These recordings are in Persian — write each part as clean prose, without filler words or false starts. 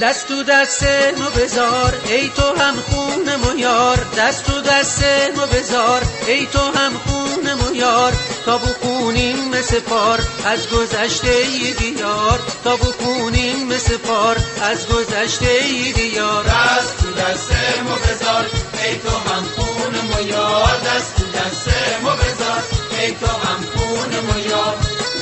دست تو دست ما بذار ای تو هم خون مو یار، دست تو دست ما بذار ای تو هم خون مو یار، تا بخونیم مثل پار از گذشته دیار، تا بخونیم مثل پار از گذشته دیار. دست تو دست ما بذار ای تو هم خون مو یار، دست تو دست ما بذار ای تو هم خون مو یار.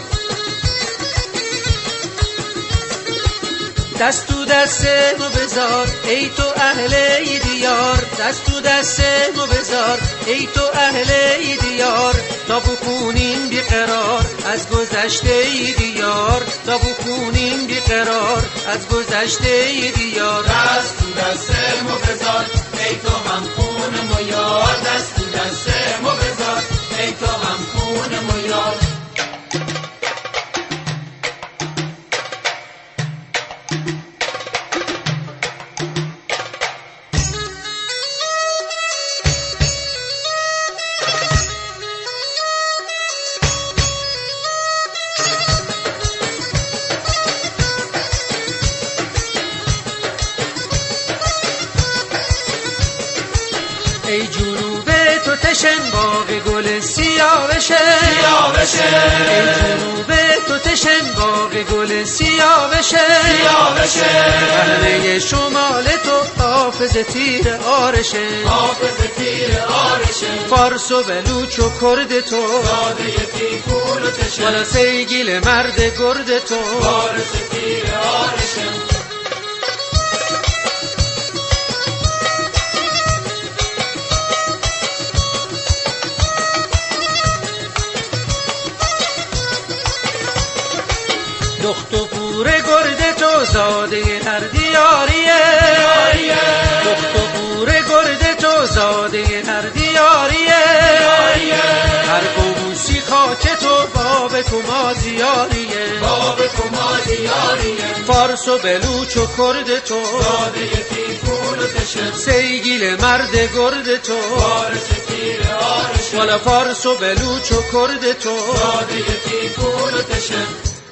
دست تو دست ما بذار ای تو اهل دیار، دست تو دست ما بذار ای تو اهل دیار، تا بخونیم بیقرار از گذشته دیار، تا بخونیم بیقرار از گذشته دیار. دست تو دست ما بذار ای تو هم خون مو یار، دست تو دست ما بذار ای تو هم خون مو یار. ای جنوب تو تشن باغ گل سیاه بشه، ای جنوب تو تشن باغ گل سیاه بشه، همه شمال تو حافظ تیر آرشه، فارس و بلوچ و کرد تو داده تیفون و تشن، والا سیگیل مرد گرد تو وارث تیر آرشن. دخت و پور گرد تو زاده هر دیاریه، دخت و پور گرد تو زاده هر دیاریه، هر قوسی خاک تو باب کما زیاریه، فارس و بلوچ و کرد تو داده تیفون و تشن، سیگیل مرد گرد تو وارث تیر آرشن. والا فارس و بلوچ و کرد تو داده تیفون و تشن.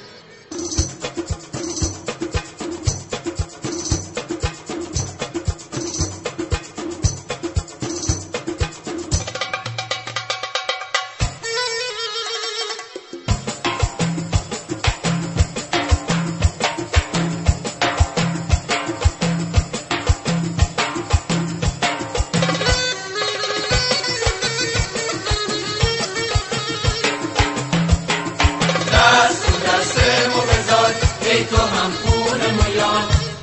ای تو هم خون مو یار،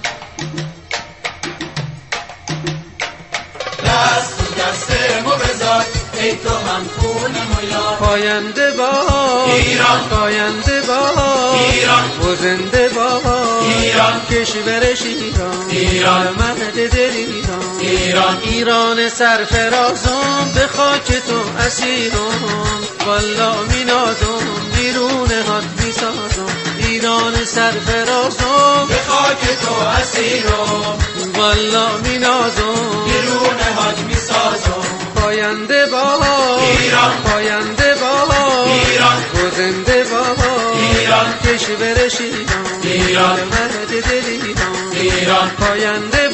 دست تو دست مو بذار ای تو هم خون مو یار. پاینده با ایران، پاینده با ایران، و زنده با ایران، کشورش ایران، ایران، مهد دل ایران، ایران، ایران سرفرازم به خاک تو اسیرم، والا مینازم بیرون هات میسازم، ایران سرفرازم به خاک تو اسیرم، والا مینازم بیرون هات میسازم. پاینده با ایران، پاینده با ایران، و زنده با ایران، کشورش ایران، ایران، مهد دل ایران، ایران، پاینده